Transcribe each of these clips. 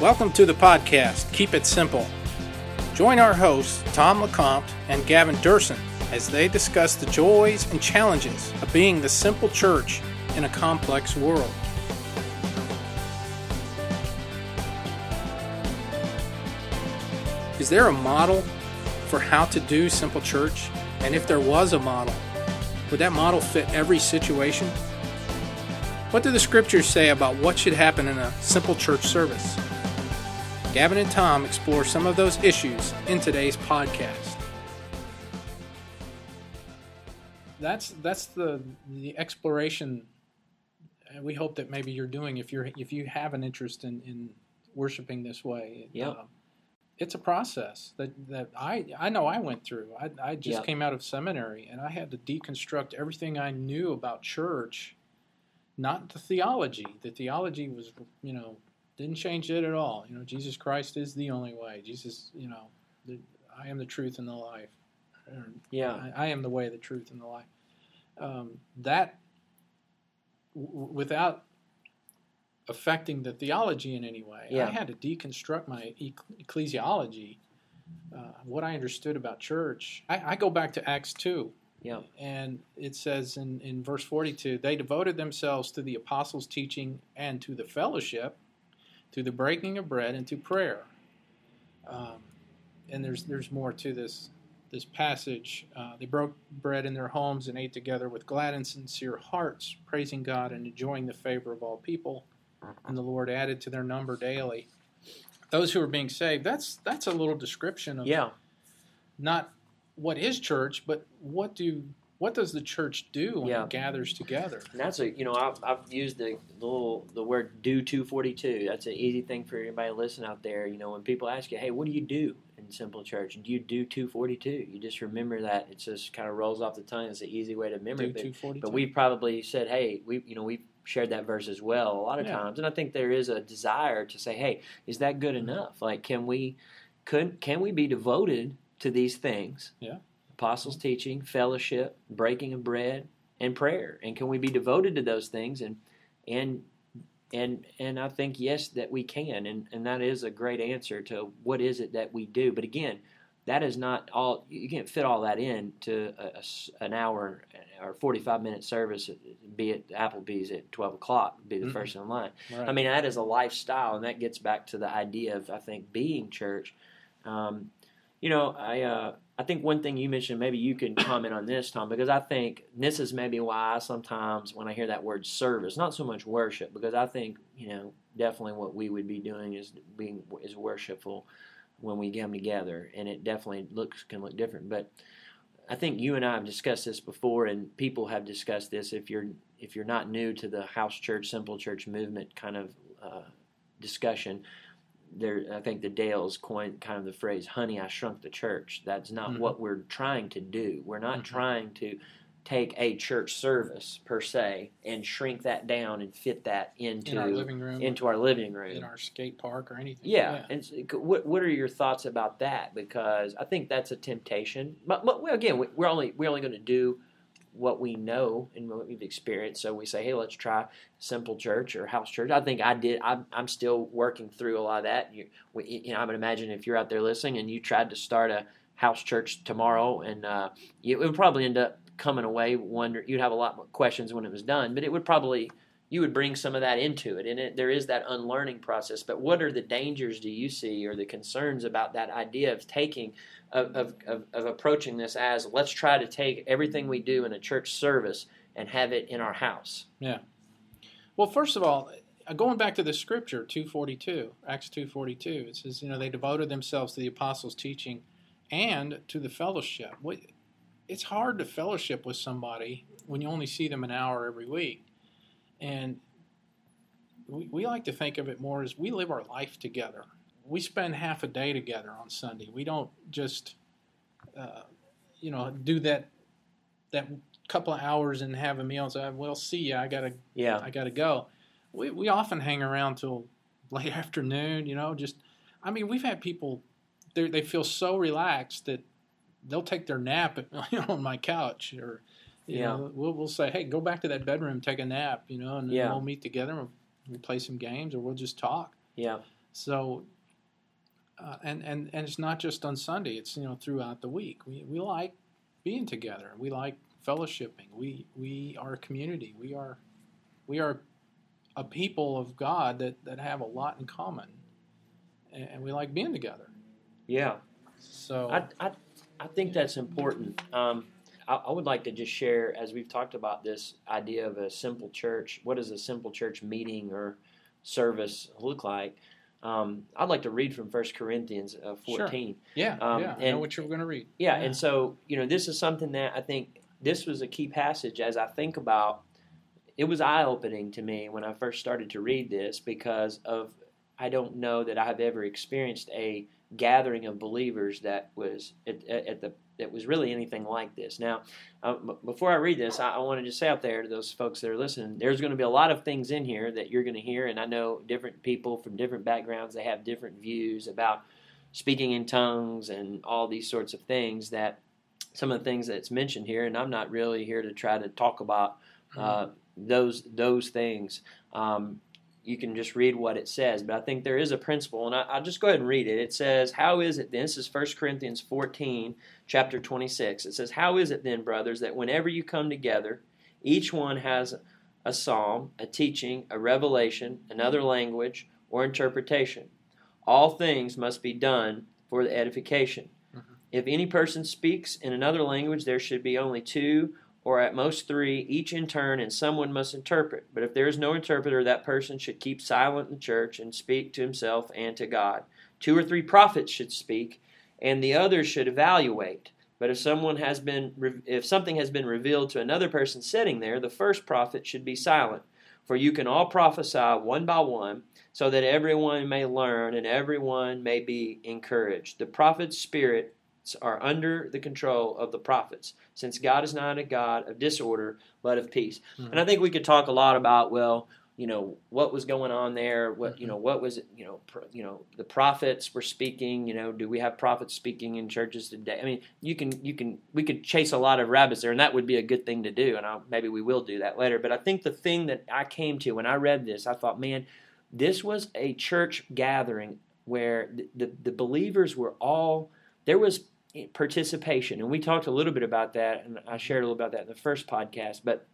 Welcome to the podcast, Keep It Simple. Join our hosts, Tom LeCompte and Gavin Durson, as they discuss the joys and challenges of being the simple church in a complex world. Is there a model for how to do simple church? And if there was a model, would that model fit every situation? What do the scriptures say about what should happen in a simple church service? Gavin and Tom explore some of those issues in today's podcast. That's the exploration we hope that maybe you're doing if you have an interest in worshiping this way. Yep. It's a process that I know I went through. I just Yep. came out of seminary and I had to deconstruct everything I knew about church, not the theology. The theology was, didn't change it at all. Jesus Christ is the only way. Jesus, I am the truth and the life. I am the way, the truth, and the life. Without affecting the theology in any way, I had to deconstruct my ecclesiology, what I understood about church. I go back to Acts 2. Yeah. And it says in verse 42, they devoted themselves to the apostles' teaching and to the fellowship, to the breaking of bread, and to prayer. And there's more to this passage. They broke bread in their homes and ate together with glad and sincere hearts, praising God and enjoying the favor of all people. And the Lord added to their number daily those who are being saved. That's a little description of not what is church, but what does the church do when it gathers together? And that's I've used the word do 242. That's an easy thing for anybody to listen out there. When people ask you, hey, what do you do in simple church? Do you do 242? You just remember that. It just kind of rolls off the tongue. It's an easy way to remember it. 242. But we've probably said, hey, we've shared that verse as well a lot of times. And I think there is a desire to say, hey, is that good enough? Like, can we be devoted to these things? Yeah. Apostles' teaching, fellowship, breaking of bread, and prayer. And can we be devoted to those things? And I think, yes, that we can. And that is a great answer to what is it that we do. But again, that is not all. You can't fit all that into an hour or 45-minute service, be it Applebee's at 12 o'clock, be the first in line. Right. I mean, that is a lifestyle, and that gets back to the idea of, I think, being church. I think one thing you mentioned, maybe you can comment on this, Tom, because I think this is maybe why sometimes when I hear that word service, not so much worship, because I think, definitely what we would be doing is worshipful when we come together, and it definitely can look different. But I think you and I have discussed this before, and people have discussed this. If you're not new to the house church, simple church movement kind of discussion, I think the Dales coined kind of the phrase, honey, I shrunk the church. That's not what we're trying to do. We're not trying to take a church service, per se, and shrink that down and fit that into our living room, in our skate park or anything. Yeah. And what are your thoughts about that? Because I think that's a temptation. But again, we're only going to do what we know and what we've experienced. So we say, hey, let's try simple church or house church. I think I did. I'm still working through a lot of that. I would imagine if you're out there listening and you tried to start a house church tomorrow, and it would probably end up coming away you'd have a lot more questions when it was done, but you would bring some of that into it, and there is that unlearning process. But what are the dangers do you see, or the concerns about that idea of taking of approaching this as, let's try to take everything we do in a church service and have it in our house? Yeah. Well, first of all, going back to the scripture, Acts 2:42, it says, they devoted themselves to the apostles' teaching and to the fellowship. It's hard to fellowship with somebody when you only see them an hour every week. And we like to think of it more as we live our life together. We spend half a day together on Sunday. We don't just, do that couple of hours and have a meal and say, well, see ya, I gotta go. We often hang around till late afternoon, we've had people, they feel so relaxed that they'll take their nap on my couch, or we'll say, hey, go back to that bedroom, take a nap, and then we'll meet together and we'll play some games, or we'll just talk. Yeah. So, and it's not just on Sunday. It's throughout the week. We like being together. We like fellowshipping. We are a community. We are a people of God that have a lot in common, and we like being together. Yeah. So I think that's important. I would like to just share, as we've talked about this idea of a simple church. What does a simple church meeting or service look like? I'd like to read from 1 Corinthians 14. Sure. Yeah, I know what you're going to read. Yeah, and so, this is something that I think this was a key passage as I think about. It was eye-opening to me when I first started to read this because I don't know that I have ever experienced a gathering of believers that was that was really anything like this. Now, before I read this, I want to just say out there to those folks that are listening, there's going to be a lot of things in here that you're going to hear, and I know different people from different backgrounds, they have different views about speaking in tongues and all these sorts of things, that some of the things that's mentioned here, and I'm not really here to try to talk about those things. You can just read what it says, but I think there is a principle, and I'll just go ahead and read it. It says, how is it then? This is 1 Corinthians 14, chapter 26. It says, how is it then, brothers, that whenever you come together, each one has a psalm, a teaching, a revelation, another language, or interpretation? All things must be done for the edification. Mm-hmm. If any person speaks in another language, there should be only two, or at most three, each in turn, and someone must interpret. But if there is no interpreter, that person should keep silent in the church and speak to himself and to God. 2 or 3 prophets should speak, and the others should evaluate. But if something has been revealed to another person sitting there, the first prophet should be silent. For you can all prophesy one by one, so that everyone may learn and everyone may be encouraged. The prophet's spirit are under the control of the prophets, since God is not a God of disorder, but of peace. Mm-hmm. And I think we could talk a lot about, what was going on there? What was it? The prophets were speaking. Do we have prophets speaking in churches today? I mean, we could chase a lot of rabbits there, and that would be a good thing to do. And maybe we will do that later. But I think the thing that I came to when I read this, I thought, man, this was a church gathering where the believers were all there was participation, and we talked a little bit about that, and I shared a little about that in the first podcast, but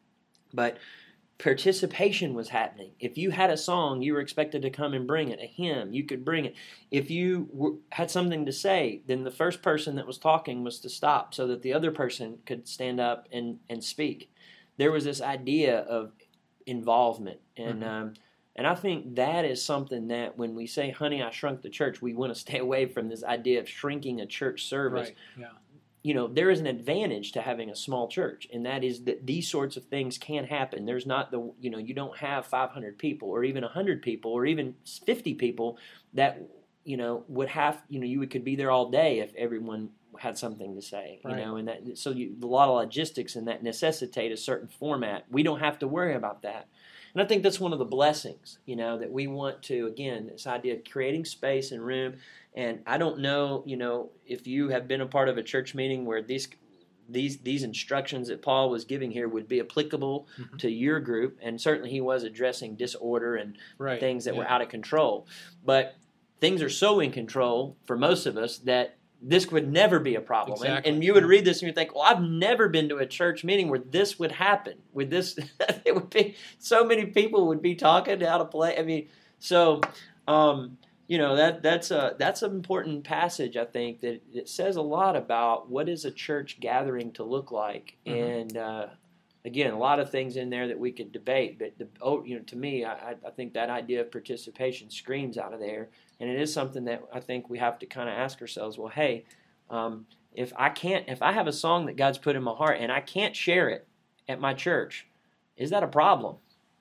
participation was happening. If you had a song, you were expected to come and bring it. A hymn, you could bring it. If you had something to say, then the first person that was talking was to stop so that the other person could stand up and speak. There was this idea of involvement, and and I think that is something that when we say, honey, I shrunk the church, we want to stay away from this idea of shrinking a church service. Right. Yeah. There is an advantage to having a small church, and that is that these sorts of things can happen. There's not you don't have 500 people or even 100 people or even 50 people that, would have, you could be there all day if everyone had something to say, right. And that, so a lot of logistics and that necessitate a certain format. We don't have to worry about that. And I think that's one of the blessings, that we want to, again, this idea of creating space and room. And I don't know, if you have been a part of a church meeting where these instructions that Paul was giving here would be applicable to your group. And certainly he was addressing disorder and things that were out of control. But things are so in control for most of us that this would never be a problem. Exactly. And you would read this and you think, well, I've never been to a church meeting where this would happen. With this, it would be so many people would be talking out of play. I mean, so that's an important passage. I think that it says a lot about what is a church gathering to look like. And again, a lot of things in there that we could debate. But to me, I think that idea of participation screams out of there. And it is something that I think we have to kind of ask ourselves, well, hey, if I have a song that God's put in my heart and I can't share it at my church, is that a problem?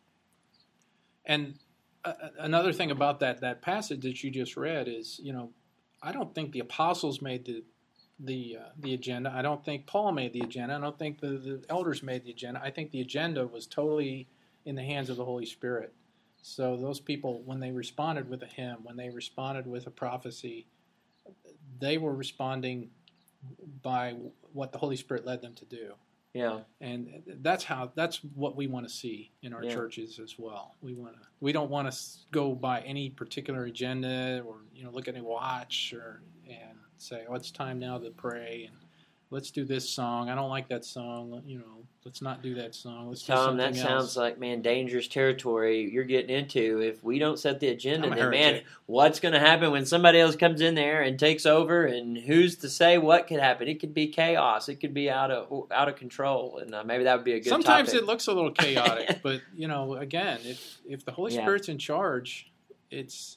And another thing about that passage that you just read is, I don't think the apostles made the agenda. I don't think Paul made the agenda. I don't think the elders made the agenda. I think the agenda was totally in the hands of the Holy Spirit. So those people, when they responded with a hymn, when they responded with a prophecy, they were responding by what the Holy Spirit led them to do. Yeah. And that's what we want to see in our churches as well. We don't want to go by any particular agenda or look at a watch and say, oh, it's time now to pray and let's do this song. I don't like that song. Let's not do that song. Let's do something else. Tom, that sounds like, dangerous territory you're getting into. If we don't set the agenda, then, what's going to happen when somebody else comes in there and takes over? And who's to say what could happen? It could be chaos. It could be out of control. And maybe that would be a good Sometimes topic. It looks a little chaotic, but again, if the Holy Spirit's in charge, it's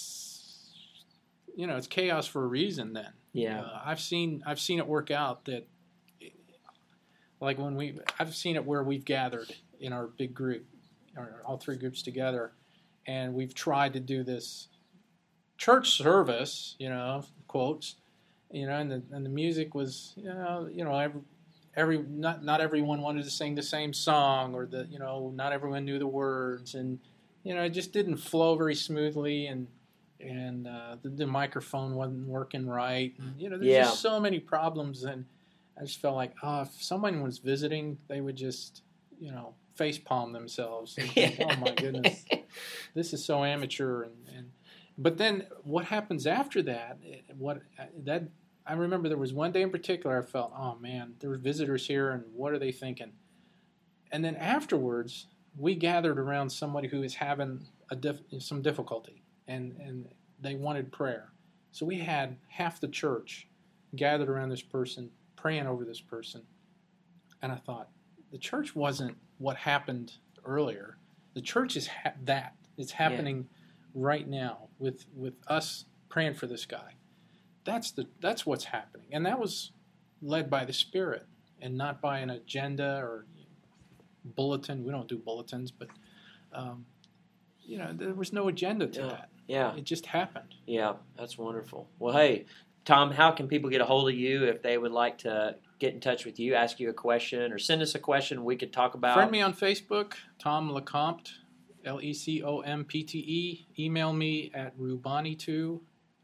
chaos for a reason. Then I've seen it work out that. Like I've seen it where we've gathered in our big group, all three groups together, and we've tried to do this church service, quotes, and the music was, not everyone wanted to sing the same song, or not everyone knew the words, and it just didn't flow very smoothly, and the microphone wasn't working right, and, there's just so many problems. And I just felt like, if someone was visiting, they would just, face palm themselves. And think, oh my goodness, this is so amateur. But then what happens after that? I remember there was one day in particular I felt, oh man, there were visitors here, and what are they thinking? And then afterwards, we gathered around somebody who was having some difficulty, and they wanted prayer. So we had half the church gathered around this person, praying over this person. And I thought, the church wasn't what happened earlier. The church is that. It's happening right now with us praying for this guy. That's what's happening. And that was led by the Spirit and not by an agenda or bulletin. We don't do bulletins, but there was no agenda to that. Yeah. It just happened. Yeah, that's wonderful. Well, hey, Tom, how can people get a hold of you if they would like to get in touch with you, ask you a question, or send us a question we could talk about? Friend me on Facebook, Tom Lecompte, Lecompte. Email me at Rubanitu,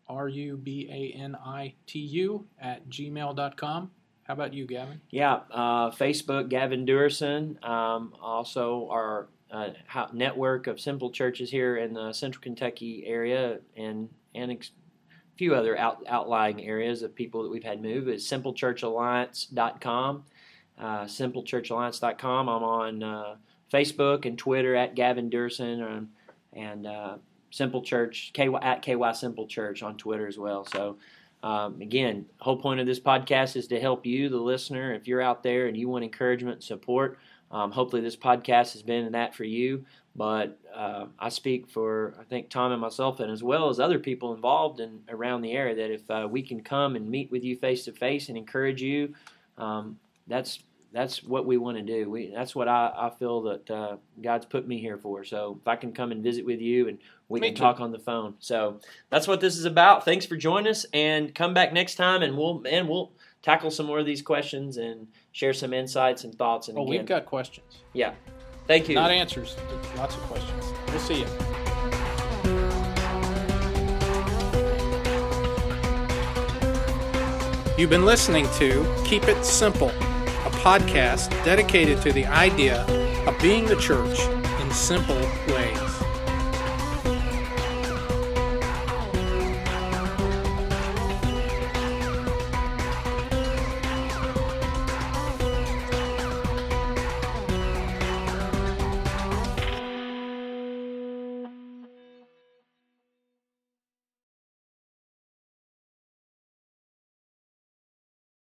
RUBANITU @gmail.com. How about you, Gavin? Yeah, Facebook, Gavin Durson. Also, our network of Simple churches here in the Central Kentucky area and a few other outlying areas of people that we've had move is simplechurchalliance.com. Simplechurchalliance.com. I'm on Facebook and Twitter at Gavin Durson and Simple Church, at KY Simple Church on Twitter as well. So, again, the whole point of this podcast is to help you, the listener. If you're out there and you want encouragement and support, hopefully this podcast has been that for you. But I speak for, I think, Tom and myself, and as well as other people involved around the area, that if we can come and meet with you face to face and encourage you, that's what we want to do. That's what I feel that God's put me here for. So if I can come and visit with you and we can talk on the phone. So that's what this is about. Thanks for joining us, and come back next time, and we'll tackle some more of these questions and share some insights and thoughts. And we've got questions. Yeah. Thank you. Not answers, lots of questions. We'll see you. You've been listening to Keep It Simple, a podcast dedicated to the idea of being the church in simple ways.